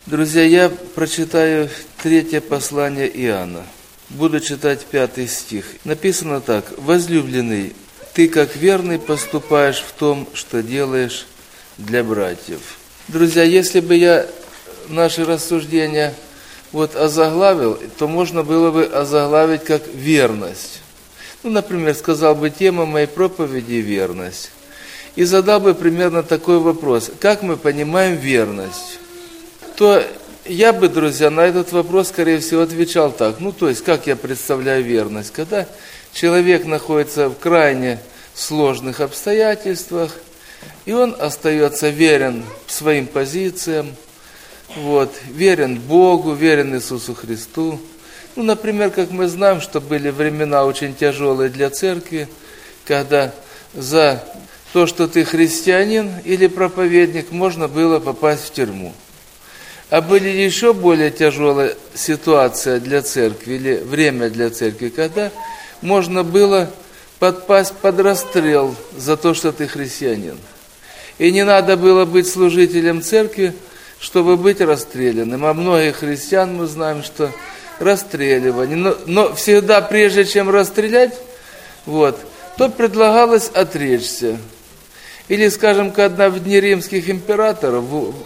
Друзья, я прочитаю 3 послание Иоанна. Буду читать 5 стих. Написано так: «Возлюбленный, ты как верный поступаешь в том, что делаешь для братьев». Друзья, если бы я наши рассуждения озаглавил, то можно было бы озаглавить как «верность». Например, сказал бы: тема моей проповеди – верность. И задал бы примерно такой вопрос: как мы понимаем верность? То я бы, друзья, на этот вопрос, скорее всего, отвечал так. То есть, как я представляю верность? Когда человек находится в крайне сложных обстоятельствах, и он остается верен своим позициям, верен Богу, верен Иисусу Христу. Например, как мы знаем, что были времена очень тяжелые для церкви, когда за то, что ты христианин или проповедник, можно было попасть в тюрьму. А были еще более тяжелая ситуация для церкви, или время для церкви, когда можно было подпасть под расстрел за то, что ты христианин. И не надо было быть служителем церкви, чтобы быть расстрелянным. А многих христиан мы знаем, что расстреливали. Но всегда, прежде чем расстрелять, то предлагалось отречься. Или, скажем, когда в дни римских императоров,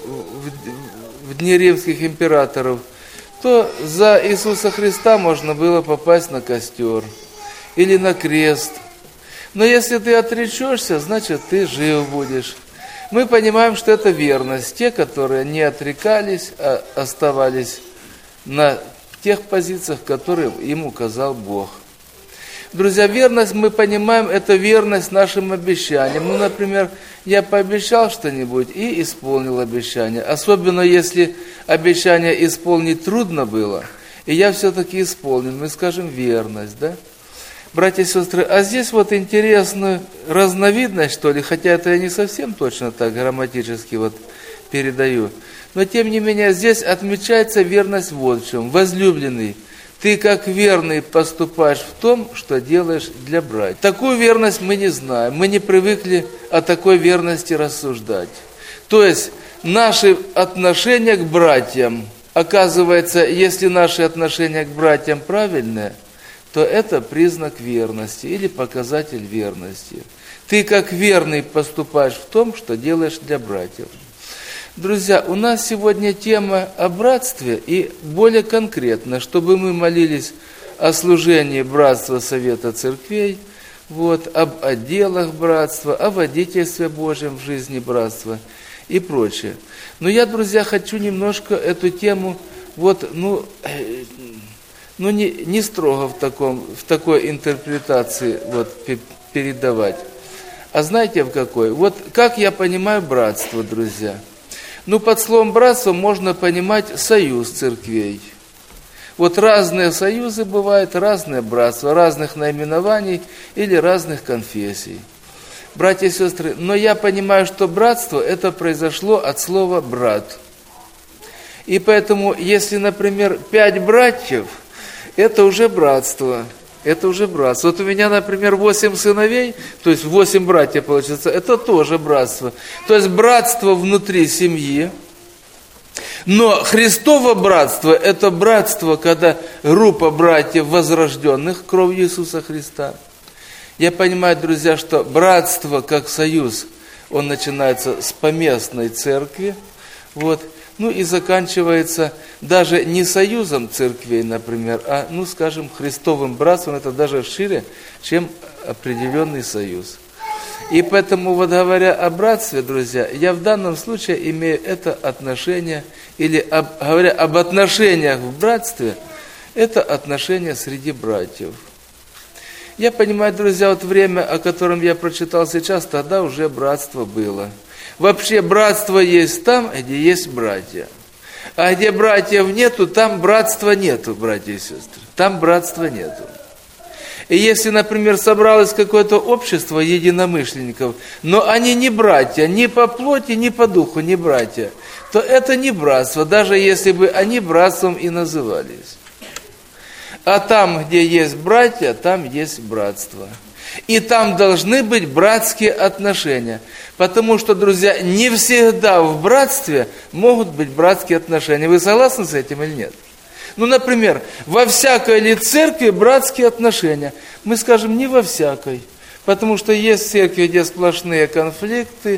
то за Иисуса Христа можно было попасть на костер или на крест. Но если ты отречешься, значит, ты жив будешь. Мы понимаем, что это верность. Те, которые не отрекались, а оставались на тех позициях, которые им указал Бог. Друзья, верность, мы понимаем, это верность нашим обещаниям. Например, я пообещал что-нибудь и исполнил обещание. Особенно, если обещание исполнить трудно было, и я все-таки исполнил. Мы скажем верность, да? Братья и сестры, а здесь интересную разновидность, что ли, хотя это я не совсем точно так грамматически передаю, но тем не менее здесь отмечается верность в чем. Возлюбленный, ты как верный поступаешь в том, что делаешь для братьев. Такую верность мы не знаем, мы не привыкли о такой верности рассуждать. То есть наши отношения к братьям, оказывается, если наши отношения к братьям правильные, то это признак верности или показатель верности. Ты как верный поступаешь в том, что делаешь для братьев. Друзья, у нас сегодня тема о братстве, и более конкретно, чтобы мы молились о служении братства Совета Церквей, об отделах братства, о водительстве Божьем в жизни братства и прочее. Но я, друзья, хочу немножко эту тему не строго в такой интерпретации передавать. А знаете в какой? Как я понимаю братство, друзья? Под словом братство можно понимать союз церквей. Разные союзы бывают, разные братства, разных наименований или разных конфессий. Братья и сестры, но я понимаю, что братство это произошло от слова брат. И поэтому, если, например, 5 братьев, это уже братство. Это уже братство. У меня, например, 8 сыновей, то есть 8 братьев получится, это тоже братство. То есть братство внутри семьи. Но Христово братство, это братство, когда группа братьев возрожденных кровью Иисуса Христа. Я понимаю, друзья, что братство как союз, он начинается с поместной церкви, и заканчивается даже не союзом церквей, например, а, скажем, Христовым братством, это даже шире, чем определенный союз. И поэтому, говоря о братстве, друзья, я в данном случае имею это отношение, или говоря об отношениях в братстве, это отношения среди братьев. Я понимаю, друзья, время, о котором я прочитал сейчас, тогда уже братство было. Вообще братство есть там, где есть братья. А где братьев нету, там братства нету, братья и сестры. Там братства нету. И если, например, собралось какое-то общество единомышленников, но они не братья, ни по плоти, ни по духу, не братья, то это не братство, даже если бы они братством и назывались. А там, где есть братья, там есть братство. И там должны быть братские отношения. Потому что, друзья, не всегда в братстве могут быть братские отношения. Вы согласны с этим или нет? Ну, например, во всякой ли церкви братские отношения? Мы скажем, не во всякой. Потому что есть церкви, где сплошные конфликты,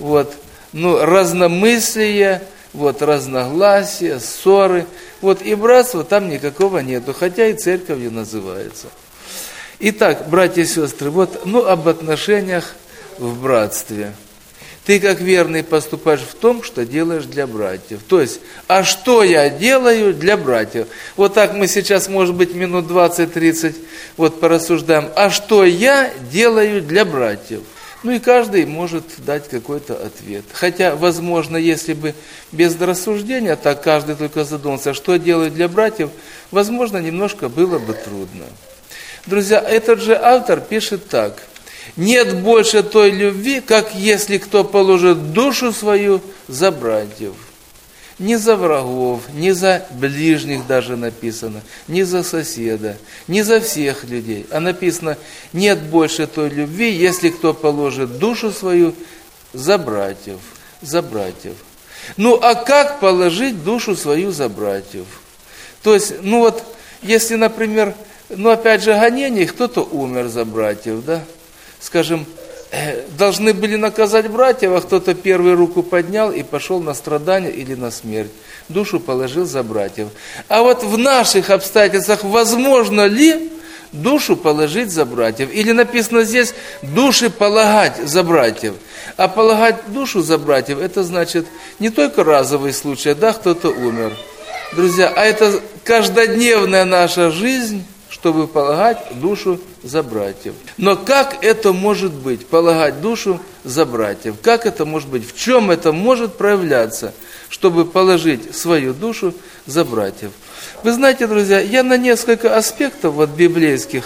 разномыслия, разногласия, ссоры. И братства там никакого нету, хотя и церковью называется. Итак, братья и сестры, об отношениях в братстве. Ты как верный поступаешь в том, что делаешь для братьев. То есть, а что я делаю для братьев? Так мы сейчас, может быть, минут 20-30 порассуждаем. А что я делаю для братьев? И каждый может дать какой-то ответ. Хотя, возможно, если бы без рассуждения, так каждый только задумался, что делает для братьев, возможно, немножко было бы трудно. Друзья, этот же автор пишет так. Нет больше той любви, как если кто положит душу свою за братьев. Не за врагов, не за ближних даже написано, не за соседа, не за всех людей. А написано, нет больше той любви, если кто положит душу свою за братьев. За братьев. А как положить душу свою за братьев? То есть, если, например, опять же, гонение, кто-то умер за братьев, да? Скажем, должны были наказать братьев, а кто-то первую руку поднял и пошел на страдания или на смерть. Душу положил за братьев. А в наших обстоятельствах возможно ли душу положить за братьев? Или написано здесь души полагать за братьев. А полагать душу за братьев, это значит не только разовый случай, да, кто-то умер. Друзья, а это каждодневная наша жизнь, чтобы полагать душу за братьев. Но как это может быть, полагать душу за братьев? Как это может быть? В чем это может проявляться, чтобы положить свою душу за братьев? Вы знаете, друзья, я на несколько аспектов библейских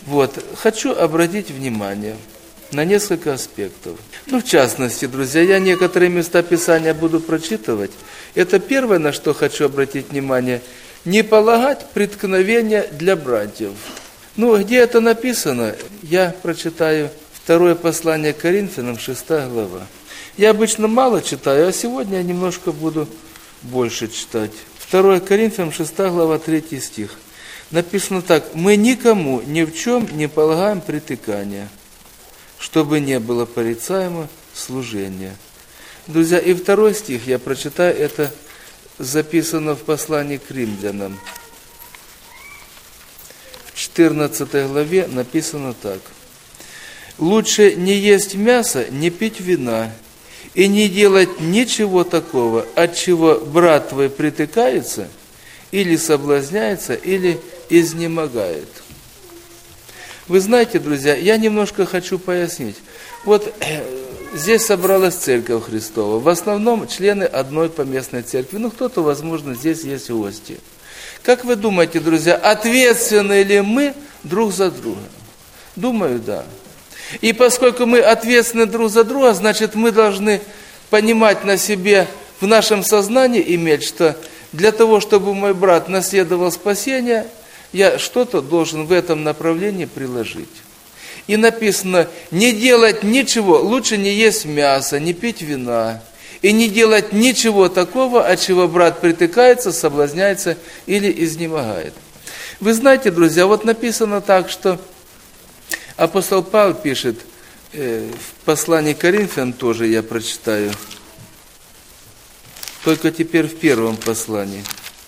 хочу обратить внимание. На несколько аспектов. В частности, друзья, я некоторые места Писания буду прочитывать. Это первое, на что хочу обратить внимание – не полагать преткновения для братьев. Где это написано, я прочитаю 2 послание к Коринфянам, 6 глава. Я обычно мало читаю, а сегодня я немножко буду больше читать. 2 Коринфянам, 6 глава, 3 стих. Написано так. «Мы никому ни в чем не полагаем притыкания, чтобы не было порицаемо служение». Друзья, и 2 стих я прочитаю, это записано в послании к римлянам. В 14 главе написано так. «Лучше не есть мясо, не пить вина, и не делать ничего такого, от чего брат твой притыкается, или соблазняется, или изнемогает». Вы знаете, друзья, я немножко хочу пояснить. Здесь собралась Церковь Христова. В основном члены одной поместной церкви. Кто-то, возможно, здесь есть гости. Как вы думаете, друзья, ответственны ли мы друг за друга? Думаю, да. И поскольку мы ответственны друг за друга, значит, мы должны понимать на себе, в нашем сознании иметь, что для того, чтобы мой брат наследовал спасение, я что-то должен в этом направлении приложить. И написано, не делать ничего, лучше не есть мясо, не пить вина, и не делать ничего такого, от чего брат притыкается, соблазняется или изнемогает. Вы знаете, друзья, написано так, что апостол Павел пишет, в послании к Коринфянам тоже я прочитаю, только теперь в первом послании.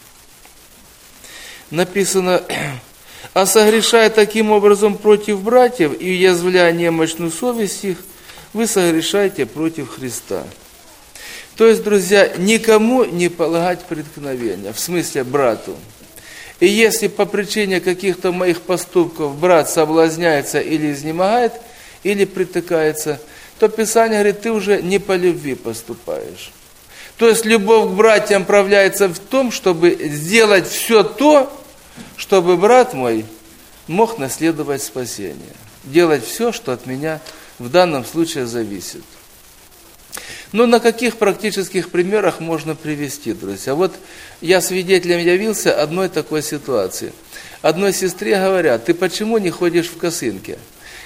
Написано, «А согрешая таким образом против братьев и уязвляя немощную совесть их, вы согрешаете против Христа». То есть, друзья, никому не полагать преткновения, в смысле брату. И если по причине каких-то моих поступков брат соблазняется или изнемогает, или притыкается, то Писание говорит, ты уже не по любви поступаешь. То есть, любовь к братьям проявляется в том, чтобы сделать все то, чтобы брат мой мог наследовать спасение. Делать все, что от меня в данном случае зависит. На каких практических примерах можно привести, друзья? Я свидетелем явился одной такой ситуации. Одной сестре говорят, ты почему не ходишь в косынке?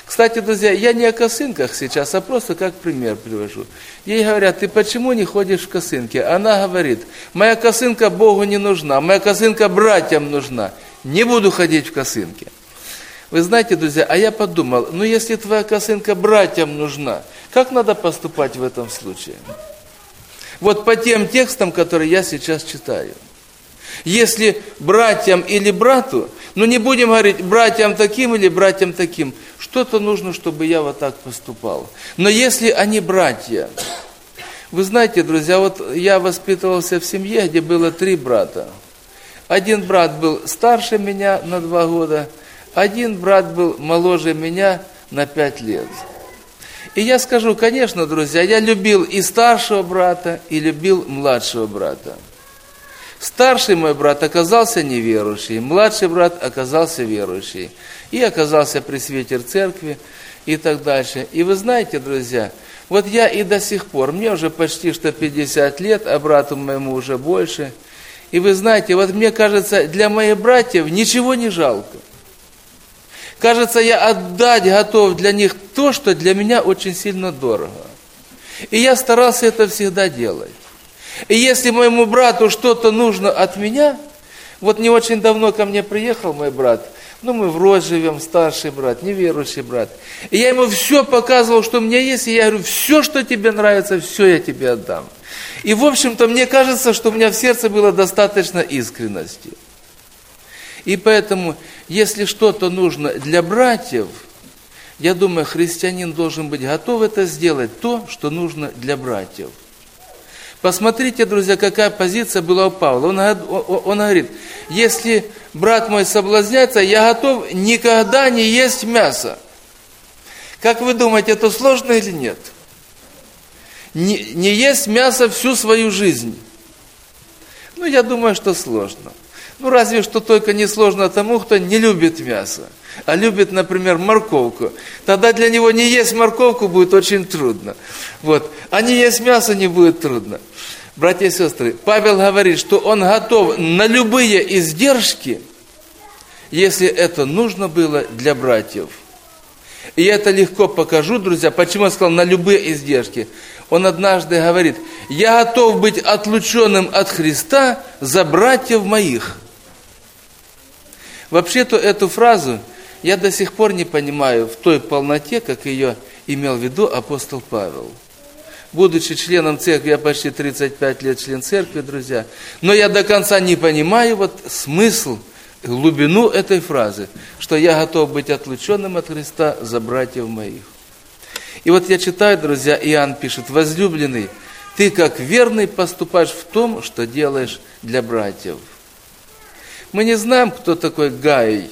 Кстати, друзья, я не о косынках сейчас, а просто как пример привожу. Ей говорят: ты почему не ходишь в косынке? Она говорит: моя косынка Богу не нужна, моя косынка братьям нужна. Не буду ходить в косынке. Вы знаете, друзья, а я подумал, ну если твоя косынка братьям нужна, как надо поступать в этом случае? Вот по тем текстам, которые я сейчас читаю. Если братьям или брату, ну не будем говорить братьям таким или братьям таким, что-то нужно, чтобы я вот так поступал. Но если они братья, вы знаете, друзья, вот я воспитывался в семье, где было 3 брата. Один брат был старше меня на 2 года, один брат был моложе меня на 5 лет. И я скажу, конечно, друзья, я любил и старшего брата, и любил младшего брата. Старший мой брат оказался неверующий, младший брат оказался верующий. И оказался пресвитер церкви и так дальше. И вы знаете, друзья, вот я и до сих пор, мне уже почти что 50 лет, а брату моему уже больше. И вы знаете, вот мне кажется, для моих братьев ничего не жалко. Кажется, я отдать готов для них то, что для меня очень сильно дорого. И я старался это всегда делать. И если моему брату что-то нужно от меня, вот не очень давно ко мне приехал мой брат, ну мы в Рось живем, старший брат, неверующий брат. И я ему все показывал, что у меня есть, и я говорю: все, что тебе нравится, все я тебе отдам. И в общем-то мне кажется, что у меня в сердце было достаточно искренности. И поэтому, если что-то нужно для братьев, я думаю, христианин должен быть готов это сделать, то, что нужно для братьев. Посмотрите, друзья, какая позиция была у Павла. Он говорит: если брат мой соблазняется, я готов никогда не есть мясо. Как вы думаете, это сложно или нет? Не есть мясо всю свою жизнь. Ну, я думаю, что сложно. Ну, разве что только не сложно тому, кто не любит мясо, а любит, например, морковку. Тогда для него не есть морковку будет очень трудно. Вот. А не есть мясо не будет трудно. Братья и сестры, Павел говорит, что он готов на любые издержки, если это нужно было для братьев. И я это легко покажу, друзья, почему я сказал на любые издержки. Он однажды говорит: я готов быть отлученным от Христа за братьев моих. Вообще-то эту фразу я до сих пор не понимаю в той полноте, как ее имел в виду апостол Павел. Будучи членом церкви, я почти 35 лет член церкви, друзья, но я до конца не понимаю вот смысл, глубину этой фразы, что я готов быть отлученным от Христа за братьев моих. И вот я читаю, друзья, Иоанн пишет: возлюбленный, ты как верный поступаешь в том, что делаешь для братьев. Мы не знаем, кто такой Гай.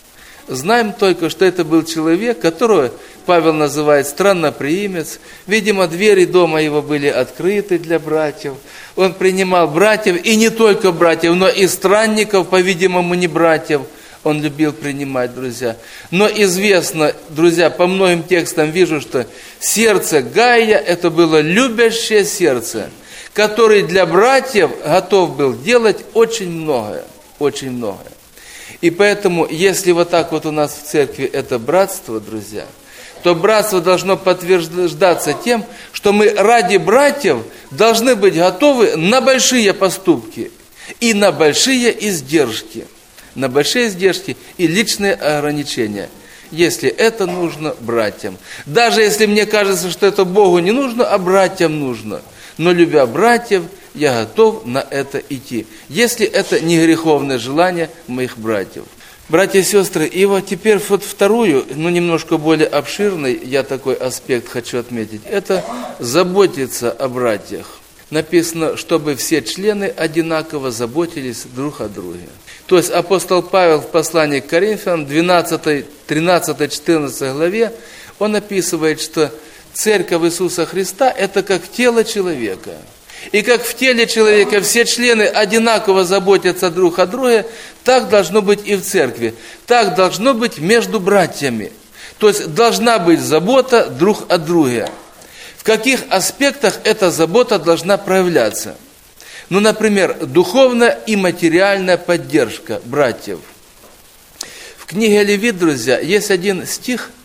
Знаем только, что это был человек, которого Павел называет странноприимец. Видимо, двери дома его были открыты для братьев. Он принимал братьев, и не только братьев, но и странников, по-видимому, не братьев. Он любил принимать, друзья. Но известно, друзья, по многим текстам вижу, что сердце Гая – это было любящее сердце, который для братьев готов был делать очень многое. Очень многое. И поэтому, если вот так вот у нас в церкви это братство, друзья, то братство должно подтверждаться тем, что мы ради братьев должны быть готовы на большие поступки и на большие издержки. На большие издержки и личные ограничения, если это нужно братьям. Даже если мне кажется, что это Богу не нужно, а братьям нужно. Но любя братьев, я готов на это идти, если это не греховное желание моих братьев. Братья и сестры, и вот теперь вот вторую, немножко более обширный, я такой аспект хочу отметить, это заботиться о братьях. Написано, чтобы все члены одинаково заботились друг о друге. То есть апостол Павел в послании к Коринфянам, 12, 13, 14 главе, он описывает, что церковь Иисуса Христа – это как тело человека. И как в теле человека все члены одинаково заботятся друг о друге, так должно быть и в церкви. Так должно быть между братьями. То есть должна быть забота друг о друге. В каких аспектах эта забота должна проявляться? Например, духовная и материальная поддержка братьев. В книге Левит, друзья, есть один стих,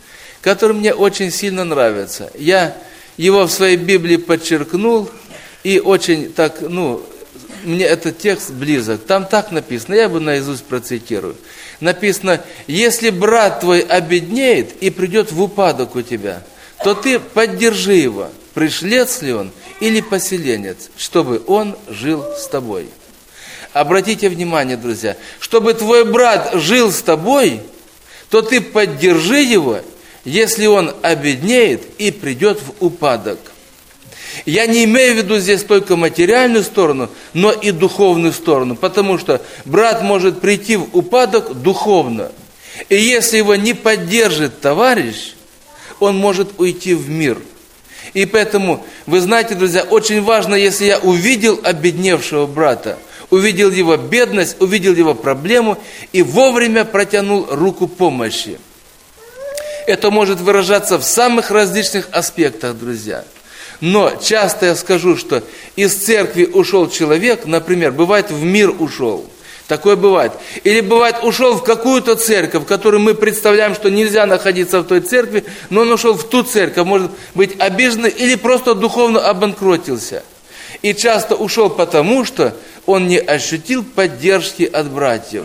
который мне очень сильно нравится. Я его в своей Библии подчеркнул, и очень так, мне этот текст близок. Там так написано, я его наизусть процитирую. Написано: если брат твой обеднеет и придет в упадок у тебя, то ты поддержи его, пришлец ли он или поселенец, чтобы он жил с тобой. Обратите внимание, друзья, чтобы твой брат жил с тобой, то ты поддержи его, если он обеднеет и придет в упадок. Я не имею в виду здесь только материальную сторону, но и духовную сторону, потому что брат может прийти в упадок духовно. И если его не поддержит товарищ, он может уйти в мир. И поэтому, вы знаете, друзья, очень важно, если я увидел обедневшего брата, увидел его бедность, увидел его проблему и вовремя протянул руку помощи. Это может выражаться в самых различных аспектах, друзья. Но часто я скажу, что из церкви ушел человек, например, бывает в мир ушел. Такое бывает. Или бывает ушел в какую-то церковь, в которой мы представляем, что нельзя находиться в той церкви, но он ушел в ту церковь, может быть обиженный или просто духовно обанкротился. И часто ушел потому, что он не ощутил поддержки от братьев.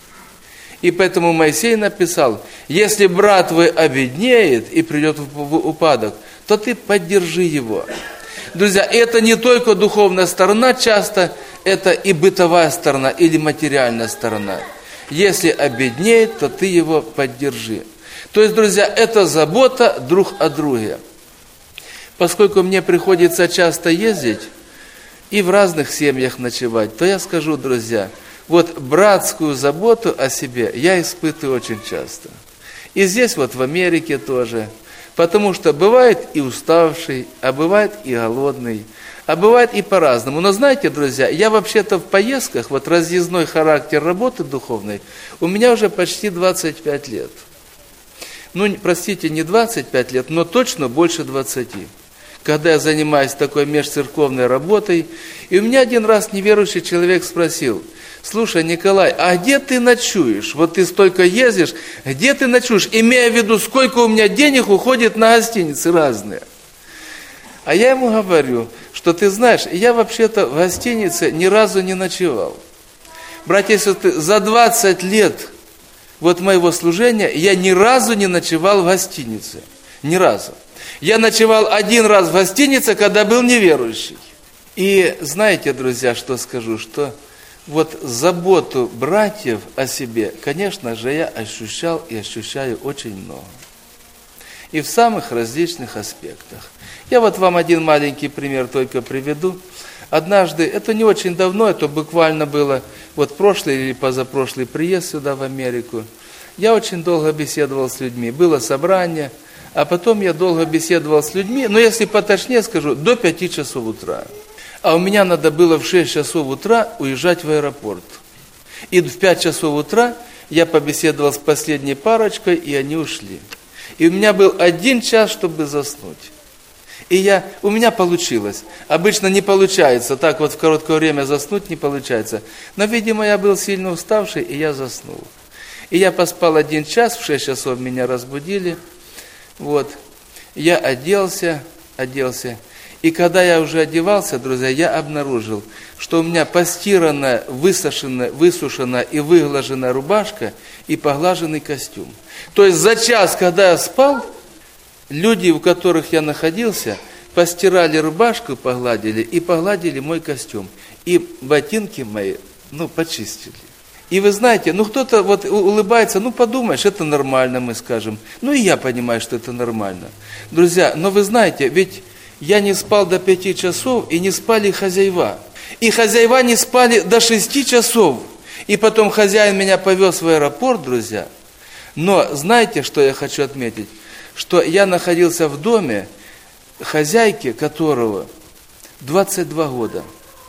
И поэтому Моисей написал: если брат твой обеднеет и придет в упадок, то ты поддержи его. Друзья, это не только духовная сторона, часто это и бытовая сторона, или материальная сторона. Если обеднеет, то ты его поддержи. То есть, друзья, это забота друг о друге. Поскольку мне приходится часто ездить и в разных семьях ночевать, то я скажу, друзья, вот братскую заботу о себе я испытываю очень часто. И здесь вот в Америке тоже. Потому что бывает и уставший, а бывает и голодный, а бывает и по-разному. Но знаете, друзья, я вообще-то в поездках, вот разъездной характер работы духовной, у меня уже почти 25 лет. Простите, не 25 лет, но точно больше 20. Когда я занимаюсь такой межцерковной работой, и у меня один раз неверующий человек спросил: слушай, Николай, а где ты ночуешь? Вот ты столько ездишь, где ты ночуешь? Имея в виду, сколько у меня денег уходит на гостиницы разные. А я ему говорю, что ты знаешь, я вообще-то в гостинице ни разу не ночевал. Братья и сестры, за 20 лет вот моего служения я ни разу не ночевал в гостинице. Ни разу. Я ночевал один раз в гостинице, когда был неверующий. И знаете, друзья, что скажу, что вот заботу братьев о себе, конечно же, я ощущал и ощущаю очень много. И в самых различных аспектах. Я вот вам один маленький пример только приведу. Однажды, это не очень давно, это буквально было вот прошлый или позапрошлый приезд сюда в Америку. Я очень долго беседовал с людьми. Было собрание, а потом я долго беседовал с людьми, но если поточнее скажу, до 5 часов утра. А у меня надо было в 6 часов утра уезжать в аэропорт. И в 5 часов утра я побеседовал с последней парочкой, и они ушли. И у меня был 1 час, чтобы заснуть. И у меня получилось. Обычно не получается, так вот в короткое время заснуть не получается. Но, видимо, я был сильно уставший, и я заснул. И я поспал 1 час, в 6 часов меня разбудили. Вот. Я оделся. И когда я уже одевался, друзья, я обнаружил, что у меня постиранная, высушенная и выглаженная рубашка и поглаженный костюм. То есть за час, когда я спал, люди, у которых я находился, постирали рубашку, погладили и погладили мой костюм. И ботинки мои, почистили. И вы знаете, кто-то вот улыбается, подумаешь, это нормально, мы скажем. И я понимаю, что это нормально. Друзья, но вы знаете, ведь я не спал до 5 часов, и не спали хозяева. И хозяева не спали до 6 часов. И потом хозяин меня повез в аэропорт, друзья. Но знаете, что я хочу отметить? Что я находился в доме, хозяйки которого 22 года.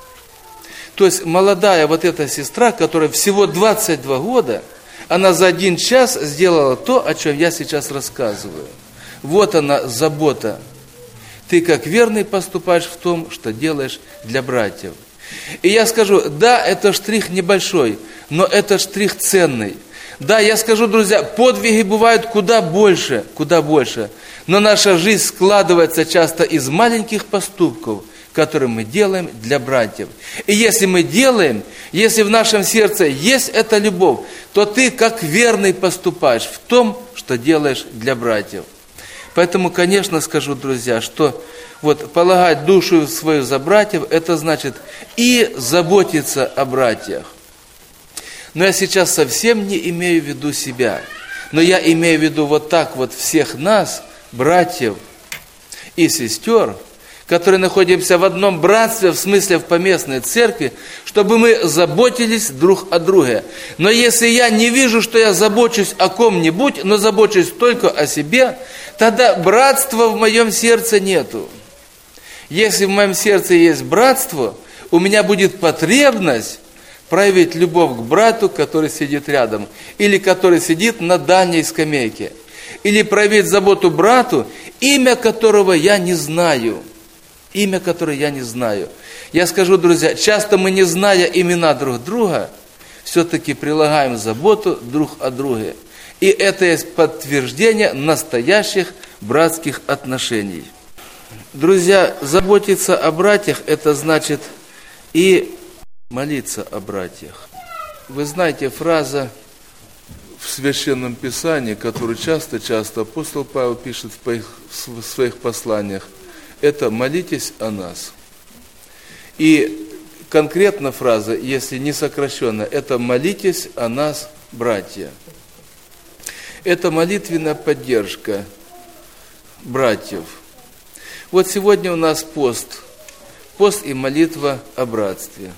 То есть молодая вот эта сестра, которая всего 22 года, она за 1 час сделала то, о чем я сейчас рассказываю. Вот она забота. Ты как верный поступаешь в том, что делаешь для братьев. И я скажу, да, это штрих небольшой, но это штрих ценный. Да, я скажу, друзья, подвиги бывают куда больше, но наша жизнь складывается часто из маленьких поступков, которые мы делаем для братьев. И если мы делаем, если в нашем сердце есть эта любовь, то ты как верный поступаешь в том, что делаешь для братьев. Поэтому, конечно, скажу, друзья, что вот полагать душу свою за братьев, это значит и заботиться о братьях. Но я сейчас совсем не имею в виду себя, но я имею в виду вот так вот всех нас, братьев и сестер, которые находимся в одном братстве, в смысле в поместной церкви, чтобы мы заботились друг о друге. Но если я не вижу, что я забочусь о ком-нибудь, но забочусь только о себе, тогда братства в моем сердце нету. Если в моем сердце есть братство, у меня будет потребность проявить любовь к брату, который сидит рядом, или который сидит на дальней скамейке, или проявить заботу брату, имя которого я не знаю. Имя, которое я не знаю. Я скажу, друзья, часто мы, не зная имена друг друга, все-таки прилагаем заботу друг о друге. И это есть подтверждение настоящих братских отношений. Друзья, заботиться о братьях, это значит и молиться о братьях. Вы знаете, фраза в Священном Писании, которую часто апостол Павел пишет в своих посланиях, это «молитесь о нас». И конкретно фраза, если не сокращенно, это «молитесь о нас, братья». Это молитвенная поддержка братьев. Вот сегодня у нас пост и молитва о братстве.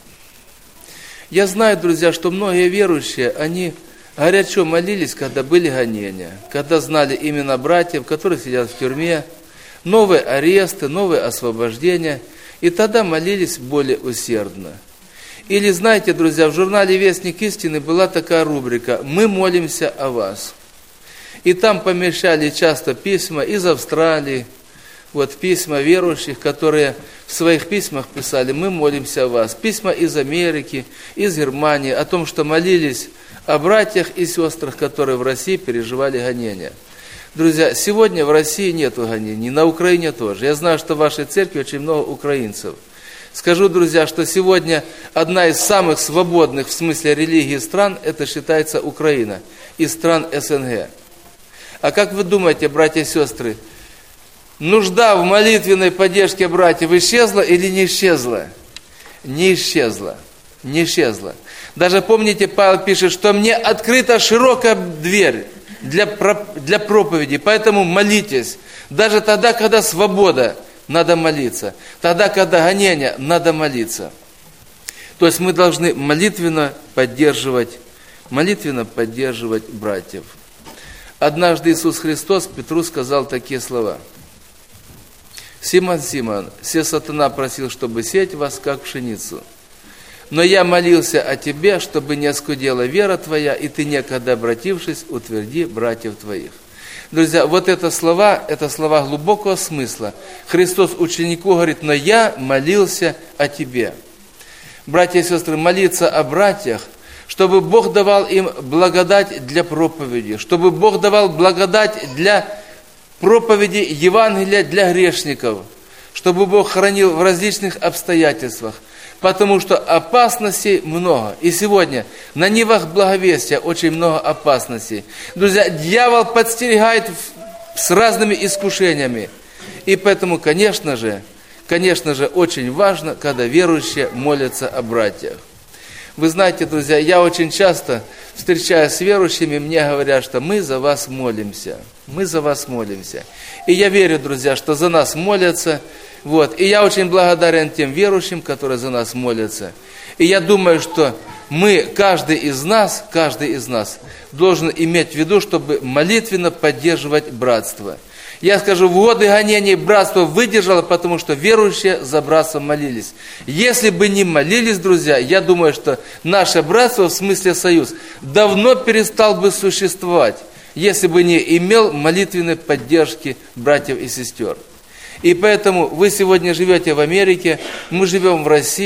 Я знаю, друзья, что многие верующие, они горячо молились, когда были гонения, когда знали имена братьев, которые сидят в тюрьме, новые аресты, новые освобождения, и тогда молились более усердно. Или, знаете, друзья, в журнале «Вестник истины» была такая рубрика «Мы молимся о вас». И там помещали часто письма из Австралии, вот письма верующих, которые в своих письмах писали «Мы молимся о вас». Письма из Америки, из Германии, о том, что молились о братьях и сестрах, которые в России переживали гонения. Друзья, сегодня в России нет гонений, на Украине тоже. Я знаю, что в вашей церкви очень много украинцев. Скажу, друзья, что сегодня одна из самых свободных в смысле религии стран, это считается Украина, из стран СНГ. А как вы думаете, братья и сестры, нужда в молитвенной поддержке братьев исчезла или не исчезла? Не исчезла. Не исчезла. Даже помните, Павел пишет, что мне открыта широкая дверь для проповеди, поэтому молитесь. Даже тогда, когда свобода, надо молиться. Тогда, когда гонение, надо молиться. То есть мы должны молитвенно поддерживать братьев. Однажды Иисус Христос Петру сказал такие слова. «Симон, Симон, се сатана просил, чтобы сеять вас, как пшеницу. Но я молился о тебе, чтобы не оскудела вера твоя, и ты, некогда обратившись, утверди братьев твоих». Друзья, вот это слова глубокого смысла. Христос ученику говорит, но я молился о тебе. Братья и сестры, молиться о братьях, чтобы Бог давал им благодать для проповеди, чтобы Бог давал благодать для проповеди Евангелия для грешников, чтобы Бог хранил в различных обстоятельствах, потому что опасностей много. И сегодня на нивах благовестия очень много опасностей. Друзья, дьявол подстерегает с разными искушениями. И поэтому, конечно же, очень важно, когда верующие молятся о братьях. Вы знаете, друзья, я очень часто, встречаясь с верующими, мне говорят, что мы за вас молимся. Мы за вас молимся. И я верю, друзья, что за нас молятся. Вот. И я очень благодарен тем верующим, которые за нас молятся. И я думаю, что каждый из нас должен иметь в виду, чтобы молитвенно поддерживать братство. Я скажу, в годы гонений братство выдержало, потому что верующие за братство молились. Если бы не молились, друзья, я думаю, что наше братство, в смысле союз, давно перестал бы существовать, если бы не имел молитвенной поддержки братьев и сестер. И поэтому вы сегодня живете в Америке, мы живем в России.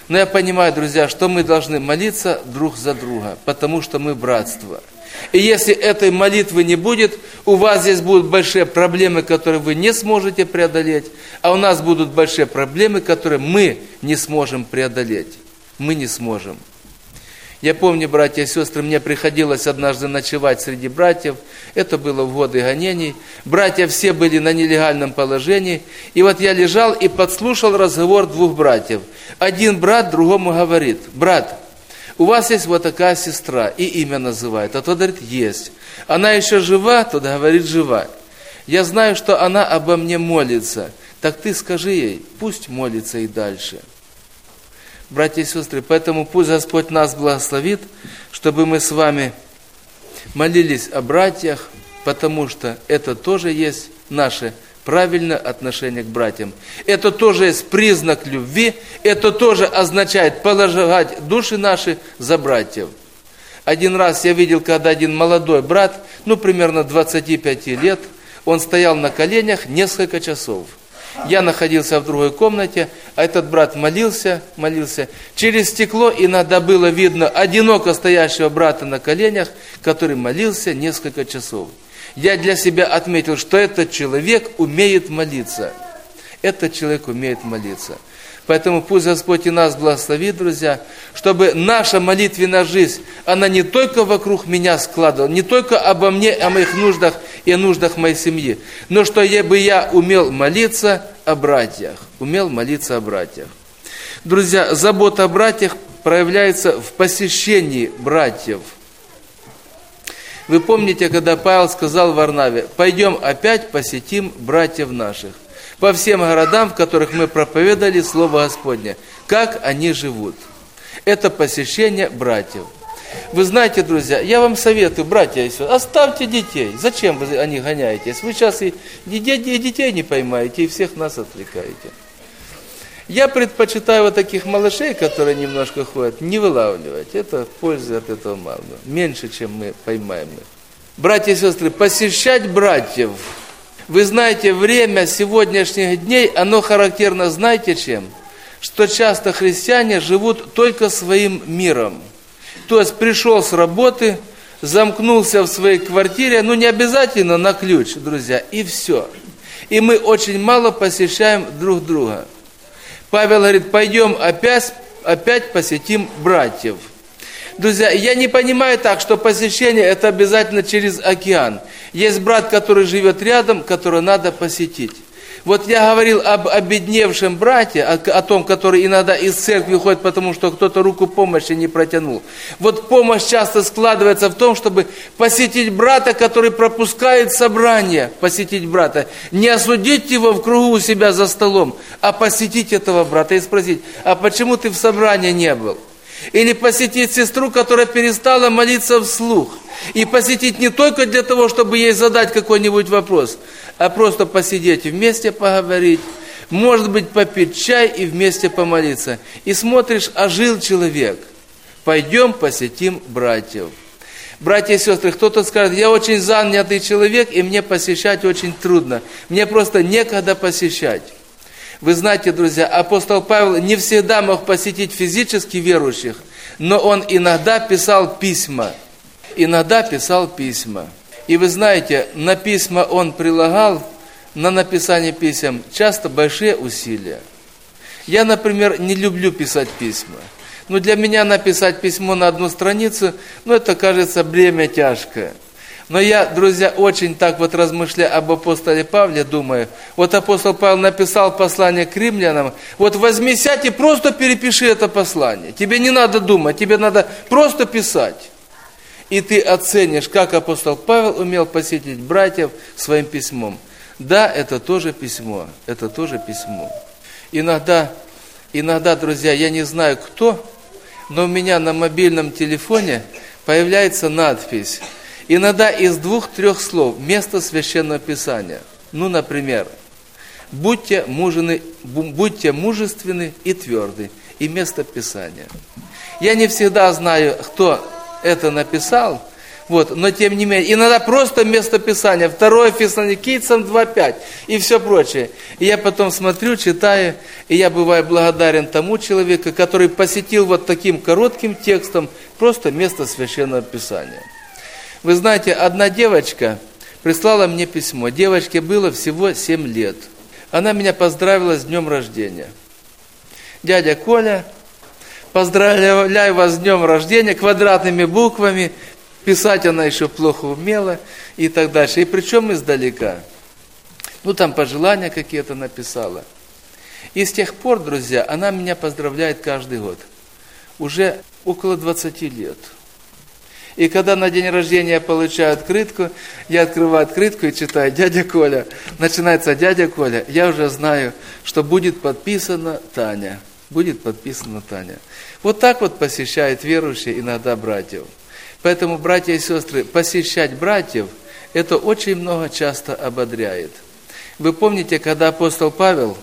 Но я понимаю, друзья, что мы должны молиться друг за друга, потому что мы братство. И если этой молитвы не будет, у вас здесь будут большие проблемы, которые вы не сможете преодолеть, а у нас будут большие проблемы, которые мы не сможем преодолеть. Мы не сможем. Я помню, братья и сестры, мне приходилось однажды ночевать среди братьев. Это было в годы гонений. Братья все были на нелегальном положении. И вот я лежал и подслушал разговор двух братьев. Один брат другому говорит: брат, у вас есть вот такая сестра, и имя называет. А тот говорит: есть. Она еще жива? Тот говорит: жива. Я знаю, что она обо мне молится. Так ты скажи ей, пусть молится и дальше. Братья и сестры, поэтому пусть Господь нас благословит, чтобы мы с вами молились о братьях, потому что это тоже есть наше правильное отношение к братьям. Это тоже есть признак любви, это тоже означает положить души наши за братьев. Один раз я видел, когда один молодой брат, примерно 25 лет, он стоял на коленях несколько часов. Я находился в другой комнате, а этот брат молился. Через стекло иногда было видно одиноко стоящего брата на коленях, который молился несколько часов. Я для себя отметил, что этот человек умеет молиться. Этот человек умеет молиться. Поэтому пусть Господь и нас благословит, друзья, чтобы наша молитвенная жизнь, она не только вокруг меня складывала, не только обо мне, о моих нуждах и о нуждах моей семьи, но что я умел молиться о братьях. Умел молиться о братьях. Друзья, забота о братьях проявляется в посещении братьев. Вы помните, когда Павел сказал Варнаве: пойдем опять посетим братьев наших по всем городам, в которых мы проповедовали Слово Господне, как они живут. Это посещение братьев. Вы знаете, друзья, я вам советую, братья и сестры, оставьте детей. Зачем вы о них гоняетесь? Вы сейчас и детей не поймаете, и всех нас отвлекаете. Я предпочитаю вот таких малышей, которые немножко ходят, не вылавливать. Это пользы от этого мало. Меньше, чем мы поймаем их. Братья и сестры, посещать братьев. Вы знаете, время сегодняшних дней, оно характерно, знаете чем? Что часто христиане живут только своим миром. То есть пришел с работы, замкнулся в своей квартире, не обязательно на ключ, друзья, и все. И мы очень мало посещаем друг друга. Павел говорит: пойдем опять посетим братьев. Друзья, я не понимаю так, что посещение это обязательно через океан. Есть брат, который живет рядом, которого надо посетить. Вот я говорил об обедневшем брате, о том, который иногда из церкви уходит, потому что кто-то руку помощи не протянул. Вот помощь часто складывается в том, чтобы посетить брата, который пропускает собрание, посетить брата. Не осудить его в кругу у себя за столом, а посетить этого брата и спросить: а почему ты в собрании не был? Или посетить сестру, которая перестала молиться вслух. И посетить не только для того, чтобы ей задать какой-нибудь вопрос, а просто посидеть вместе, поговорить, может быть, попить чай и вместе помолиться. И смотришь, ожил человек. Пойдем посетим братьев. Братья и сестры, кто-то скажет: я очень занятый человек, и мне посещать очень трудно. Мне просто некогда посещать. Вы знаете, друзья, апостол Павел не всегда мог посетить физически верующих, но он иногда писал письма. И вы знаете, на письма он прилагал, на написание писем, часто большие усилия. Я, например, не люблю писать письма. Для меня написать письмо на одну страницу, это, кажется, бремя тяжкое. Но я, друзья, очень так размышляя об апостоле Павле, думаю, апостол Павел написал послание к римлянам, возьми, сядь и просто перепиши это послание. Тебе не надо думать, тебе надо просто писать. И ты оценишь, как апостол Павел умел посетить братьев своим письмом. Да, это тоже письмо, Иногда, друзья, я не знаю кто, но у меня на мобильном телефоне появляется надпись. Иногда из 2-3 слов место Священного Писания. Например, будьте мужественны и тверды. И место Писания. Я не всегда знаю, кто это написал, Вот, но тем не менее, иногда просто местописание, 2 Фессалоникийцам 2:5 и все прочее. И я потом смотрю, читаю, и я бываю благодарен тому человеку, который посетил вот таким коротким текстом просто место Священного Писания. Вы знаете, одна девочка прислала мне письмо. Девочке было всего 7 лет. Она меня поздравила с днем рождения. Дядя Коля, поздравляю вас с днем рождения, квадратными буквами. Писать она еще плохо умела и так дальше. И причем издалека. Ну, там пожелания какие-то написала. И с тех пор, друзья, она меня поздравляет каждый год. Уже около 20 лет. И когда на день рождения я получаю открытку, я открываю открытку и читаю «Дядя Коля». Начинается «Дядя Коля», я уже знаю, что будет подписана Таня. Будет подписана Таня. Вот так вот посещают верующие иногда братьев. Поэтому, братья и сестры, посещать братьев, это очень много часто ободряет. Вы помните, когда апостол Павел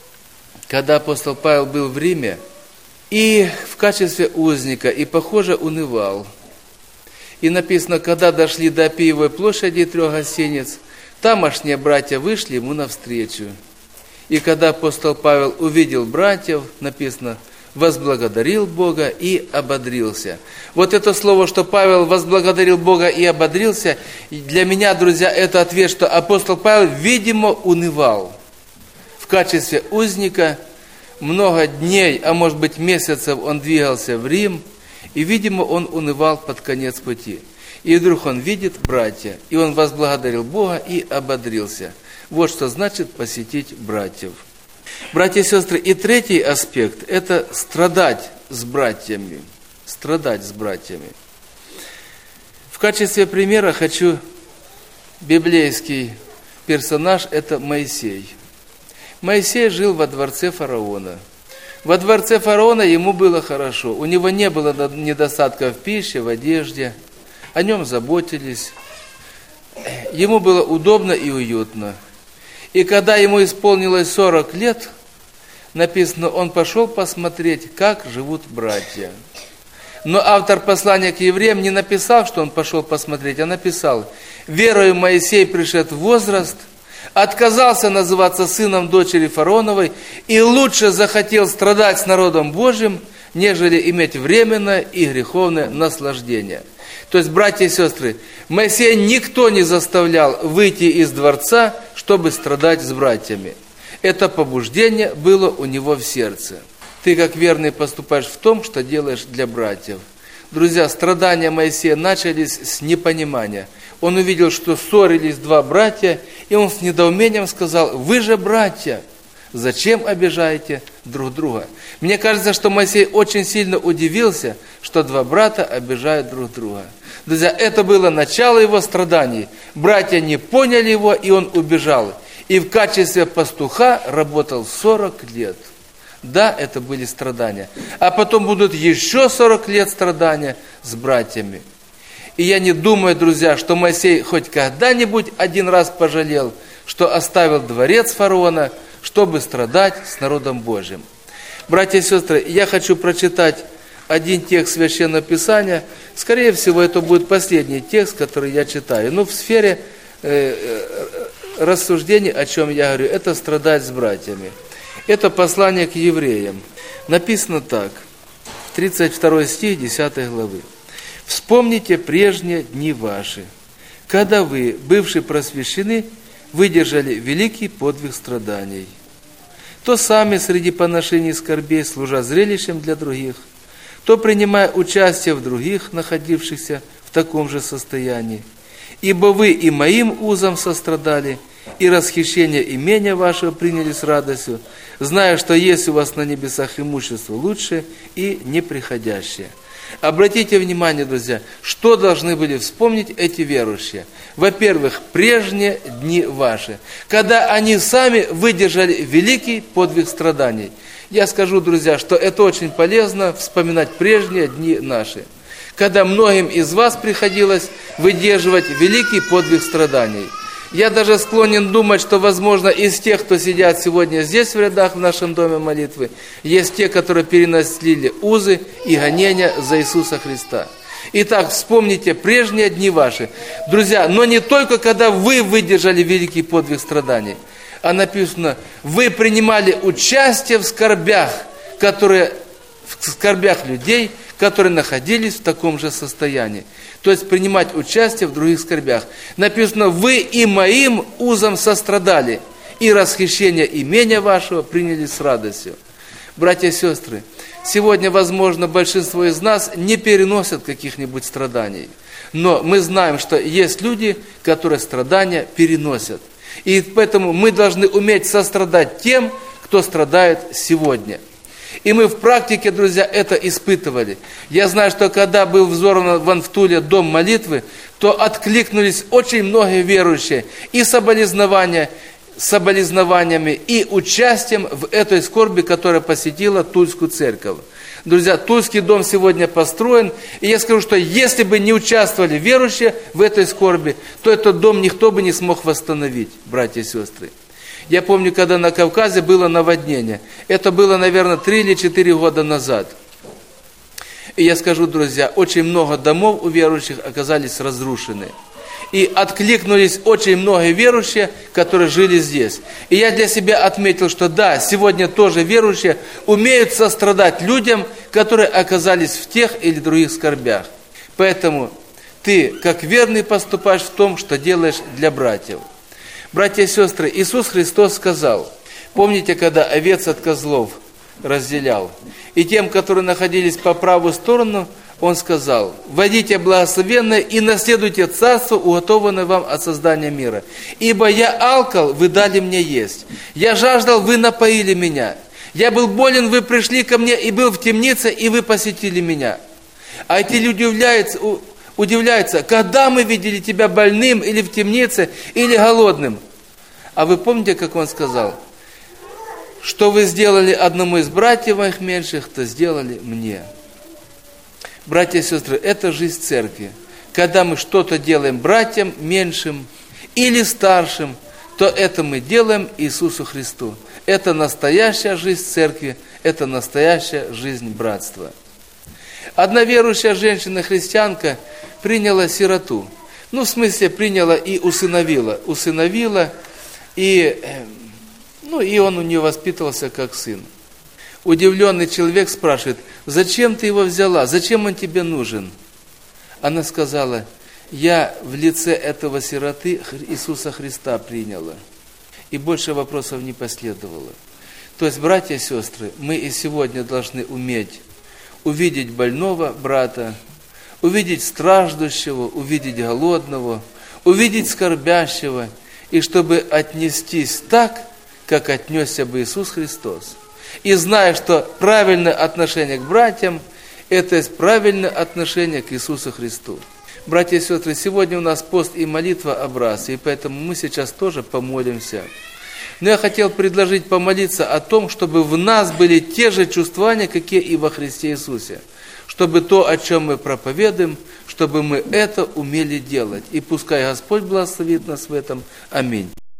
был в Риме, и в качестве узника, и, похоже, унывал. И написано, когда дошли до Апиевой площади 3 гостиниц, тамошние братья вышли ему навстречу. И когда апостол Павел увидел братьев, написано, возблагодарил Бога и ободрился. Вот это слово, что Павел возблагодарил Бога и ободрился, для меня, друзья, это ответ, что апостол Павел, видимо, унывал. В качестве узника много дней, а может быть месяцев он двигался в Рим, и, видимо, он унывал под конец пути. И вдруг он видит братья, и он возблагодарил Бога и ободрился. Вот что значит посетить братьев. Братья и сестры, и третий аспект – это страдать с братьями. Страдать с братьями. В качестве примера хочу библейский персонаж – это Моисей. Моисей жил во дворце фараона. Во дворце фараона ему было хорошо. У него не было недостатка в пище, в одежде. О нем заботились. Ему было удобно и уютно. И когда ему исполнилось 40 лет, написано, он пошел посмотреть, как живут братья. Но автор послания к евреям не написал, что он пошел посмотреть, а написал, верою Моисей пришед в возраст, отказался называться сыном дочери фараоновой и лучше захотел страдать с народом Божьим, нежели иметь временное и греховное наслаждение. То есть, братья и сестры, Моисея никто не заставлял выйти из дворца, чтобы страдать с братьями. Это побуждение было у него в сердце. Ты, как верный, поступаешь в том, что делаешь для братьев. Друзья, страдания Моисея начались с непонимания. Он увидел, что ссорились 2 братья, и он с недоумением сказал, вы же братья, зачем обижаете друг друга? Мне кажется, что Моисей очень сильно удивился, что 2 брата обижают друг друга. Друзья, это было начало его страданий. Братья не поняли его, и он убежал. И в качестве пастуха работал 40 лет. Да, это были страдания. А потом будут еще 40 лет страдания с братьями. И я не думаю, друзья, что Моисей хоть когда-нибудь один раз пожалел, что оставил дворец фараона, чтобы страдать с народом Божьим. Братья и сестры, я хочу прочитать один текст Священного Писания. Скорее всего, это будет последний текст, который я читаю. Но в сфере рассуждений, о чем я говорю, это страдать с братьями. Это послание к евреям. Написано так, 32 стих 10 главы. «Вспомните прежние дни ваши, когда вы, бывшие просвещены, выдержали великий подвиг страданий. То сами среди поношений скорбей, служа зрелищем для других, то принимая участие в других, находившихся в таком же состоянии. Ибо вы и моим узом сострадали, и расхищение имения вашего приняли с радостью, зная, что есть у вас на небесах имущество лучшее и неприходящее». Обратите внимание, друзья, что должны были вспомнить эти верующие. Во-первых, прежние дни ваши, когда они сами выдержали великий подвиг страданий. Я скажу, друзья, что это очень полезно вспоминать прежние дни наши, когда многим из вас приходилось выдерживать великий подвиг страданий. Я даже склонен думать, что, возможно, из тех, кто сидят сегодня здесь в рядах в нашем доме молитвы, есть те, которые переносили узы и гонения за Иисуса Христа. Итак, вспомните прежние дни ваши. Друзья, но не только когда вы выдержали великий подвиг страданий, а написано, вы принимали участие в скорбях людей, которые находились в таком же состоянии. То есть принимать участие в других скорбях. Написано, вы и моим узом сострадали, и расхищение имения вашего приняли с радостью. Братья и сестры, сегодня, возможно, большинство из нас не переносят каких-нибудь страданий. Но мы знаем, что есть люди, которые страдания переносят. И поэтому мы должны уметь сострадать тем, кто страдает сегодня. И мы в практике, друзья, это испытывали. Я знаю, что когда был взорван в Анфтуле дом молитвы, то откликнулись очень многие верующие и соболезнованиями, и участием в этой скорби, которая посетила Тульскую церковь. Друзья, Тульский дом сегодня построен, и я скажу, что если бы не участвовали верующие в этой скорби, то этот дом никто бы не смог восстановить, братья и сестры. Я помню, когда на Кавказе было наводнение. Это было, наверное, 3 или 4 года назад. И я скажу, друзья, очень много домов у верующих оказались разрушены. И откликнулись очень многие верующие, которые жили здесь. И я для себя отметил, что да, сегодня тоже верующие умеют сострадать людям, которые оказались в тех или других скорбях. Поэтому ты, как верный, поступаешь в том, что делаешь для братьев. Братья и сестры, Иисус Христос сказал, помните, когда овец от козлов разделял, и тем, которые находились по правую сторону, Он сказал, «Войдите благословенное и наследуйте царство, уготованное вам от создания мира. Ибо я алкал, вы дали мне есть. Я жаждал, вы напоили меня. Я был болен, вы пришли ко мне, и был в темнице, и вы посетили меня». А эти люди удивляются, когда мы видели тебя больным, или в темнице, или голодным. А вы помните, как Он сказал? Что вы сделали одному из братьев моих меньших, то сделали мне. Братья и сестры, это жизнь церкви. Когда мы что-то делаем братьям меньшим или старшим, то это мы делаем Иисусу Христу. Это настоящая жизнь церкви, это настоящая жизнь братства. Одна верующая женщина-христианка приняла сироту. В смысле, приняла и усыновила. И он у нее воспитывался как сын. Удивленный человек спрашивает, зачем ты его взяла, зачем он тебе нужен? Она сказала, я в лице этого сироты Иисуса Христа приняла. И больше вопросов не последовало. То есть, братья и сестры, мы и сегодня должны уметь увидеть больного брата, увидеть страждущего, увидеть голодного, увидеть скорбящего, и чтобы отнестись так, как отнесся бы Иисус Христос. И зная, что правильное отношение к братьям, это есть правильное отношение к Иисусу Христу. Братья и сестры, сегодня у нас пост и молитва об расе, и поэтому мы сейчас тоже помолимся. Но я хотел предложить помолиться о том, чтобы в нас были те же чувствования, какие и во Христе Иисусе. Чтобы то, о чем мы проповедуем, чтобы мы это умели делать. И пускай Господь благословит нас в этом. Аминь.